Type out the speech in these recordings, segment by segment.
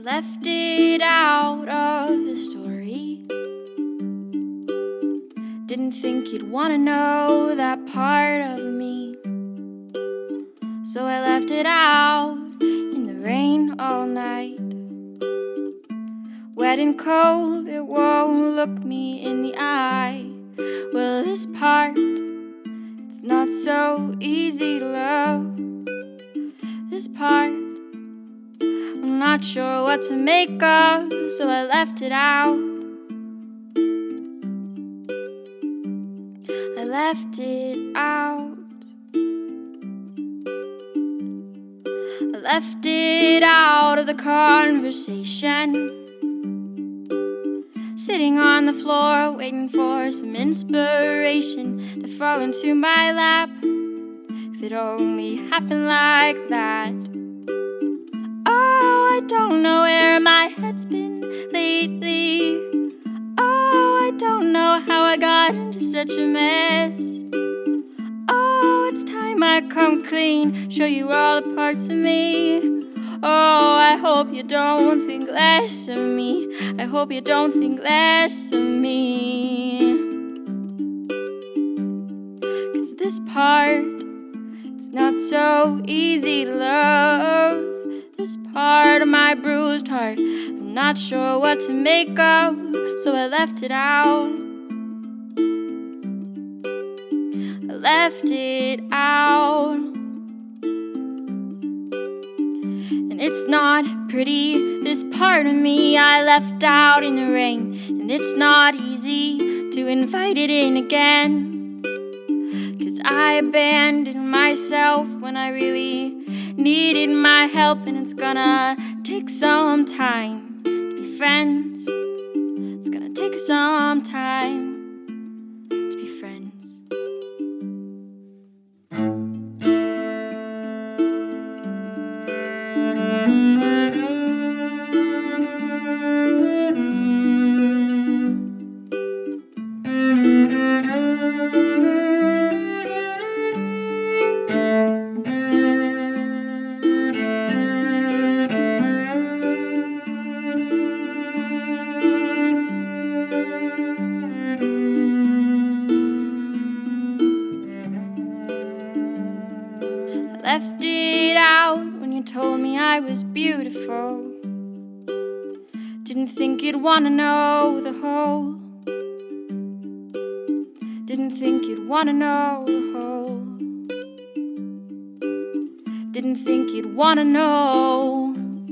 left it out of the story. Didn't think you'd wanna know that part of me, so I left it out in the rain all night. Wet and cold, it won't look me in the eye. Well, this part, it's not so easy to love. This part, I'm not sure what to make of, so I left it out. I left it out. I left it out of the conversation. Sitting on the floor, waiting for some inspiration to fall into my lap. If it only happened like that. Oh, I don't know where my head's been lately. Oh, I don't know how I got into such a mess. Oh, it's time I come clean, show you all the parts of me. Oh, I hope you don't think less of me. I hope you don't think less of me. 'Cause this part, it's not so easy to love. This part of my bruised heart, I'm not sure what to make of, so I left it out. I left it out. And it's not pretty, this part of me I left out in the rain. And it's not easy to invite it in again, 'cause I abandoned myself when I really needed my help. And it's gonna take some time to be friends. It's gonna take some time to be friends. Left it out when you told me I was beautiful. Didn't think you'd wanna know the whole. Didn't think you'd wanna know the whole. Didn't think you'd wanna know.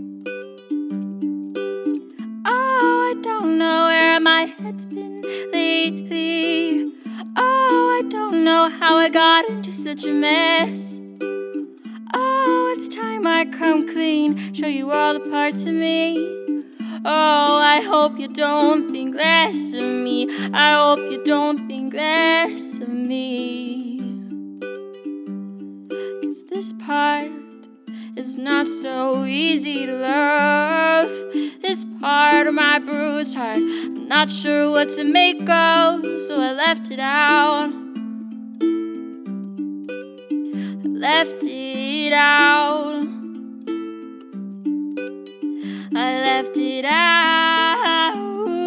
Oh, I don't know where my head's been lately. Oh, I don't know how I got into such a mess. Oh, it's time I come clean, show you all the parts of me. Oh, I hope you don't think less of me. I hope you don't think less of me. 'Cause this part is not so easy to love. This part of my bruised heart, I'm not sure what to make of, so I left it out. I left it out. I left it out.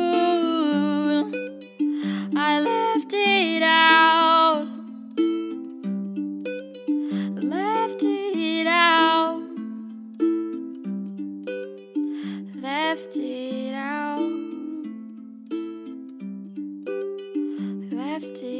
I left it out. Left it out. Left it out. Left it